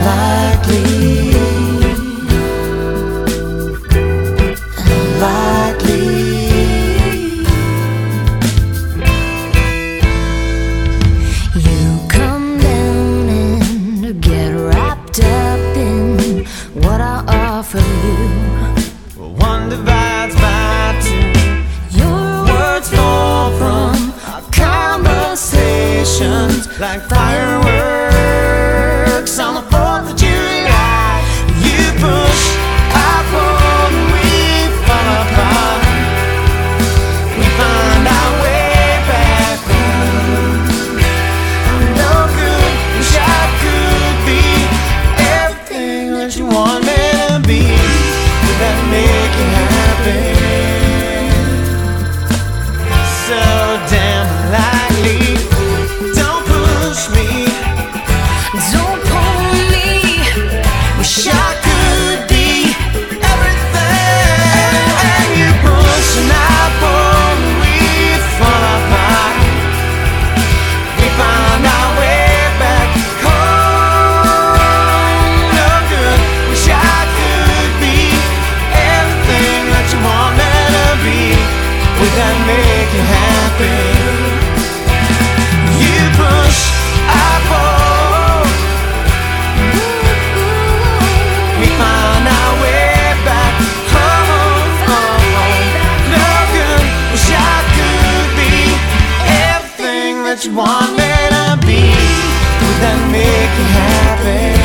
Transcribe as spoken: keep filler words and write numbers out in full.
Unlikely, unlikely. You come down and get wrapped up in what I offer you. One divides by two. Your words fall from our conversations Like fireworks on the fourth of July. You push, I pull, and we fall apart. We find our way back home. I'm no good, wish I could be everything that you want me to be. Would that make it happen? So damn likely. Don't push me, don't pull me. wish I could be everything. And you push and I pull, and we fall apart. We find our way back home. No good, wish I could be everything that you want me to be. Would that make it happen? You push, I pull. We find our way back home. No good, wish I could be everything that you want me to be. Would that make it happen?